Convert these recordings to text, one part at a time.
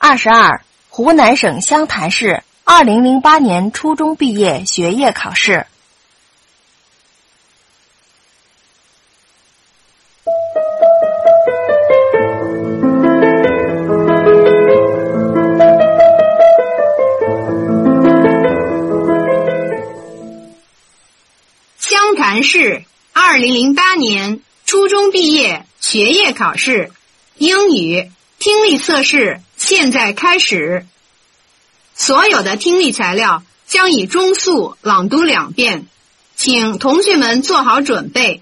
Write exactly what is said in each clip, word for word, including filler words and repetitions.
二十二，湖南省湘潭市二零零八年初中毕业学业考试。 湘潭市二零零八年初中毕业学业考试，英语听力测试现在开始。所有的听力材料将以中速朗读两遍，请同学们做好准备。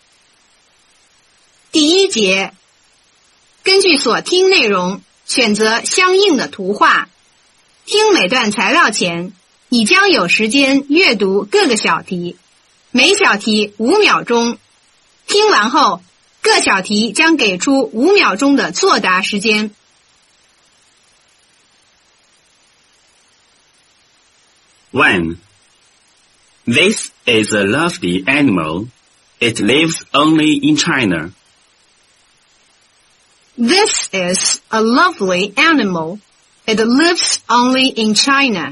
第一节，根据所听内容选择相应的图画。听每段材料前，你将有时间阅读各个小题，每小题五秒钟。听完后，各小题将给出五秒钟的作答时间。 one. This is a lovely animal. It lives only in China. This is a lovely animal. It lives only in China.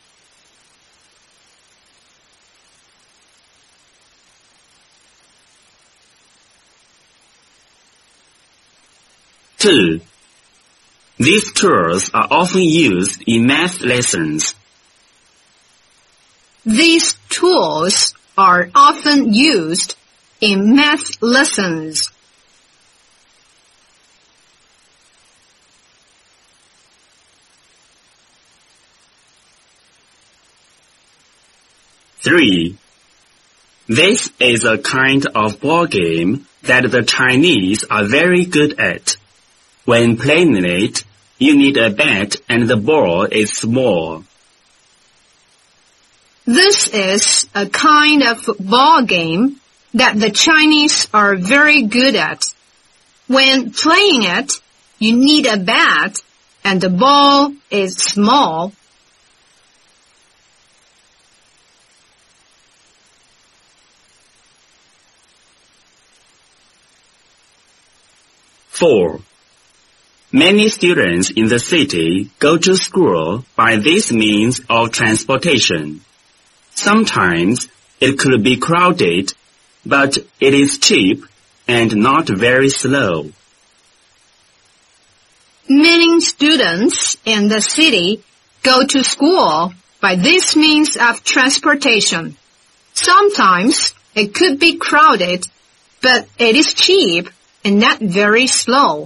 two. These tools are often used in math lessons. These tools are often used in math lessons. three. This is a kind of ball game that the Chinese are very good at. When playing it, you need a bat and the ball is small. This is a kind of ball game that the Chinese are very good at. When playing it, you need a bat and the ball is small. four. Many students in the city go to school by this means of transportation. Sometimes it could be crowded, but it is cheap and not very slow. Many students in the city go to school by this means of transportation. Sometimes it could be crowded, but it is cheap and not very slow.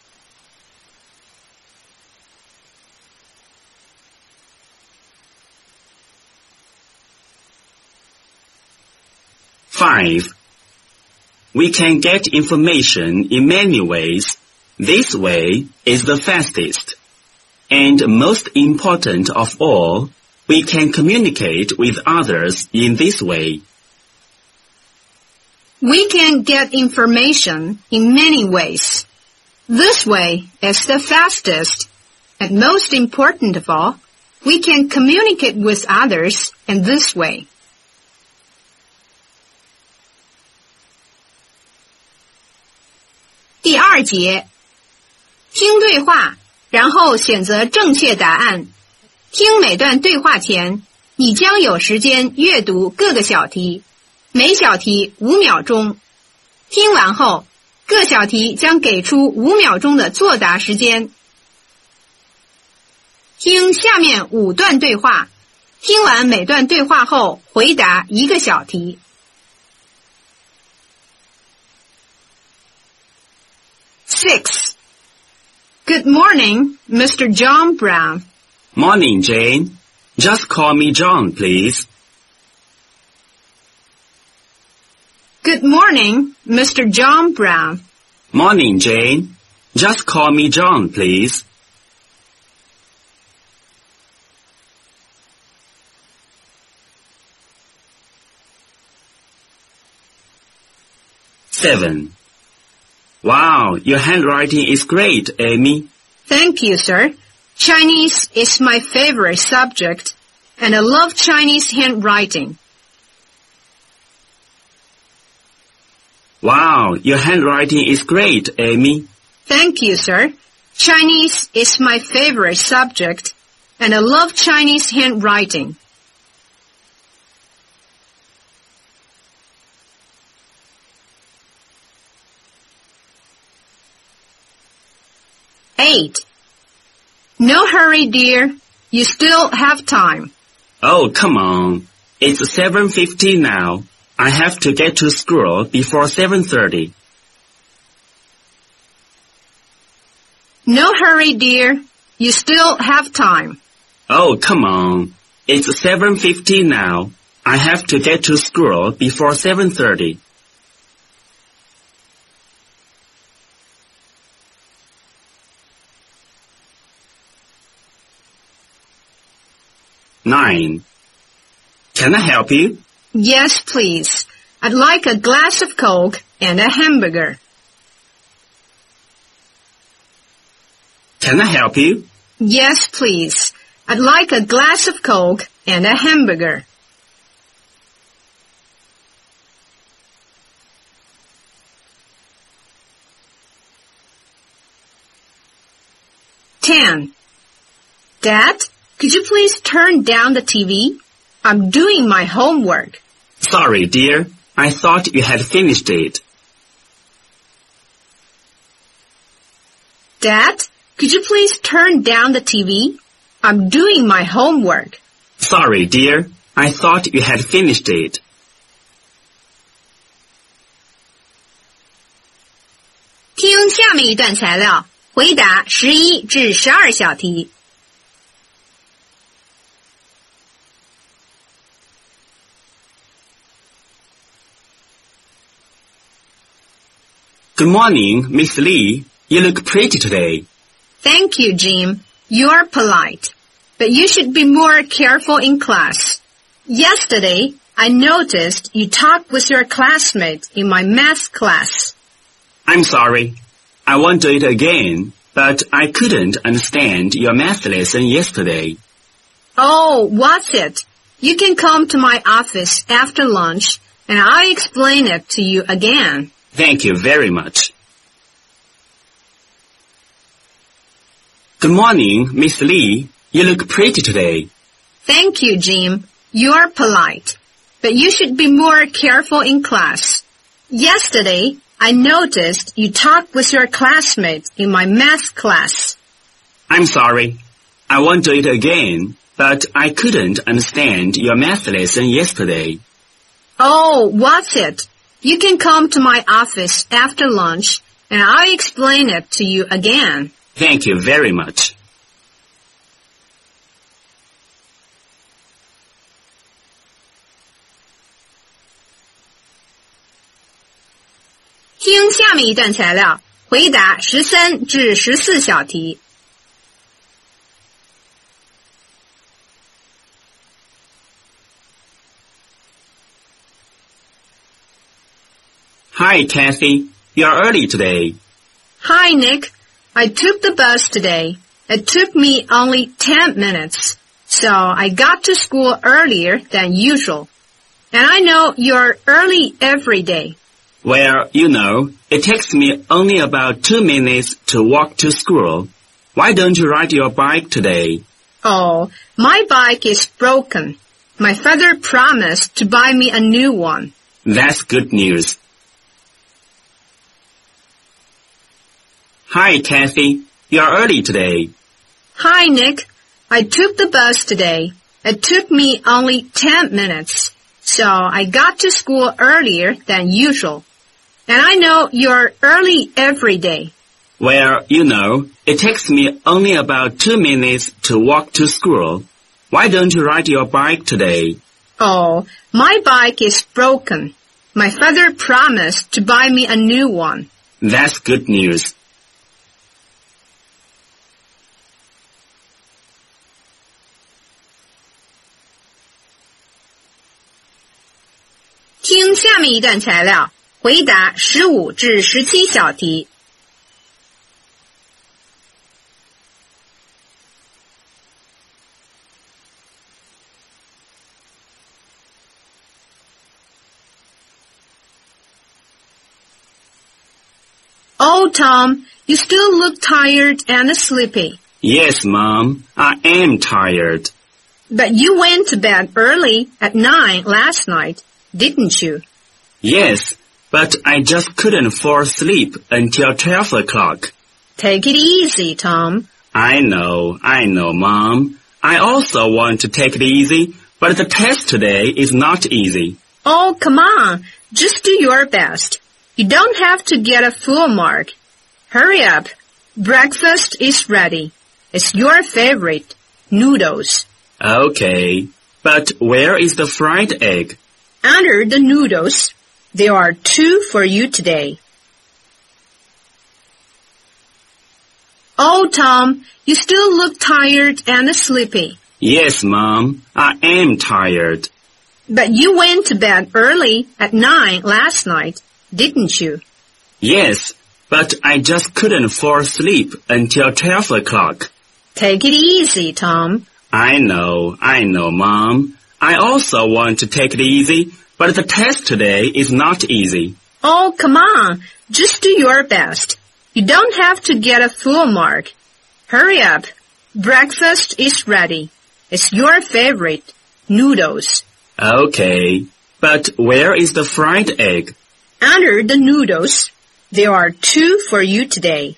five. We can get information in many ways. This way is the fastest. And most important of all, we can communicate with others in this way. We can get information in many ways. This way is the fastest. And most important of all, we can communicate with others in this way. 第二节，听对话，然后选择正确答案。听每段对话前，你将有时间阅读各个小题，每小题五秒钟。听完后，各小题将给出五秒钟的作答时间。听下面五段对话，听完每段对话后，回答一个小题。six. Good morning, Mister John Brown. Morning, Jane. Just call me John, please. Good morning, Mister John Brown. Morning, Jane. Just call me John, please. seven. Wow, your handwriting is great, Amy. Thank you, sir. Chinese is my favorite subject, and I love Chinese handwriting. Wow, your handwriting is great, Amy. Thank you, sir. Chinese is my favorite subject, and I love Chinese handwriting. Eight. No hurry, dear. You still have time. Oh, come on. It's seven fifty now. I have to get to school before seven thirty. No hurry, dear. You still have time. Oh, come on. It's seven fifty now. I have to get to school before seven thirty. Nine. Can I help you? Yes, please. I'd like a glass of Coke and a hamburger. Can I help you? Yes, please. I'd like a glass of Coke and a hamburger. Ten. Dad, could you please turn down the T V? I'm doing my homework. Sorry, dear. I thought you had finished it. Dad, could you please turn down the T V? I'm doing my homework. Sorry, dear. I thought you had finished it. "听下面一段材料，回答十一至十二小题。 Good morning, Miss Lee. You look pretty today. Thank you, Jim. You're polite, but you should be more careful in class. Yesterday, I noticed you talked with your classmate in my math class. I'm sorry. I won't do it again, but I couldn't understand your math lesson yesterday. Oh, what's it? You can come to my office after lunch, and I'll explain it to you again. Thank you very much. Good morning, Miss Lee. You look pretty today. Thank you, Jim. You're polite, but you should be more careful in class. Yesterday, I noticed you talked with your classmate in my math class. I'm sorry. I won't do it again, but I couldn't understand your math lesson yesterday. Oh, what's it? You can come to my office after lunch, and I'll explain it to you again. Thank you very much. "听下面一段材料，回答十三至十四小题。 Hi, Kathy. You're early today. Hi, Nick. I took the bus today. It took me only ten minutes, so I got to school earlier than usual. And I know you're early every day. Well, you know, it takes me only about two minutes to walk to school. Why don't you ride your bike today? Oh, my bike is broken. My father promised to buy me a new one. That's good news. Hi, Kathy. You're early today. Hi, Nick. I took the bus today. It took me only ten minutes, so I got to school earlier than usual. And I know you're early every day. Well, you know, it takes me only about two minutes to walk to school. Why don't you ride your bike today? Oh, my bike is broken. My father promised to buy me a new one. That's good news. "听下面一段材料，回答十五至十七小题。Oh, Tom, you still look tired and sleepy. Yes, Mom, I am tired. But you went to bed early at nine last night, didn't you? Yes, but I just couldn't fall asleep until twelve o'clock. Take it easy, Tom. I know, I know, Mom. I also want to take it easy, but the test today is not easy. Oh, come on. Just do your best. You don't have to get a full mark. Hurry up. Breakfast is ready. It's your favorite, noodles. Okay, but where is the fried egg? Under the noodles. There are two for you today. Oh, Tom, you still look tired and sleepy. Yes, Mom, I am tired. But you went to bed early at nine last night, didn't you? Yes, but I just couldn't fall asleep until twelve o'clock. Take it easy, Tom. I know, I know, Mom. I also want to take it easy, but the test today is not easy. Oh, come on. Just do your best. You don't have to get a full mark. Hurry up. Breakfast is ready. It's your favorite, noodles. Okay, but where is the fried egg? Under the noodles. There are two for you today.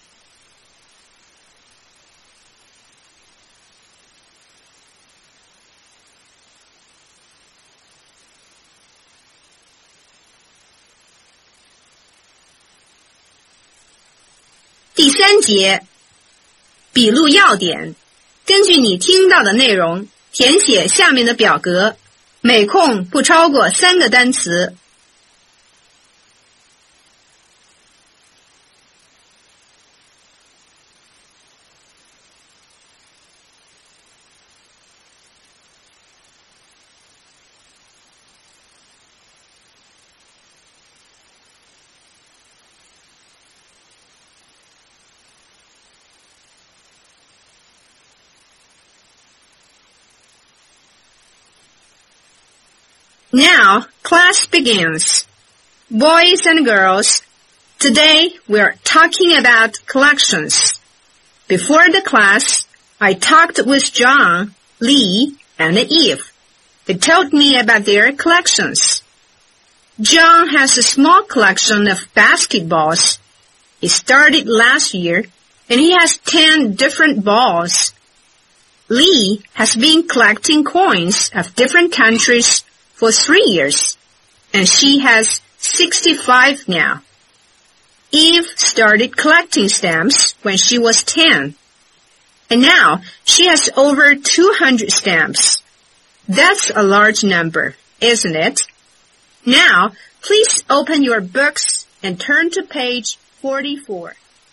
第三节，笔录要点。根据你听到的内容，填写下面的表格，每空不超过三个单词。Now, class begins. Boys and girls, today we're talking about collections. Before the class, I talked with John, Lee, and Eve. They told me about their collections. John has a small collection of basketballs. He started last year, and he has ten different balls. Lee has been collecting coins of different countries for three years, and she has sixty-five now. Eve started collecting stamps when she was ten, and now she has over two hundred stamps. That's a large number, isn't it? Now, please open your books and turn to page forty-four.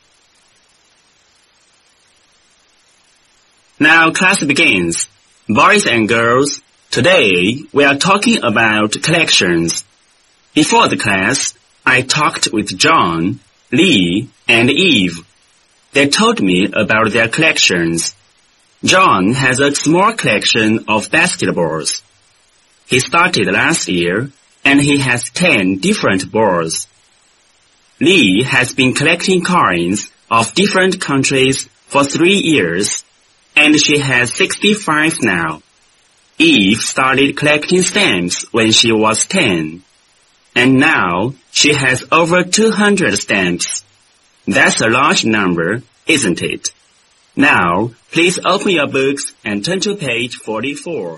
Now class begins. Boys and girls, today we are talking about collections. Before the class, I talked with John, Lee, and Eve. They told me about their collections. John has a small collection of basketballs. He started last year, and he has ten different balls. Lee has been collecting coins of different countries for three years, and she has sixty-five now. Eve started collecting stamps when she was ten, and now she has over two hundred stamps. That's a large number, isn't it? Now, please open your books and turn to page forty-four.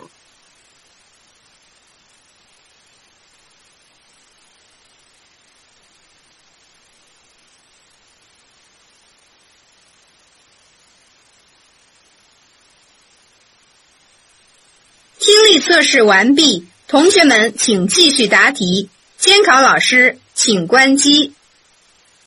听力测试完毕，同学们请继续答题。监考老师请关机。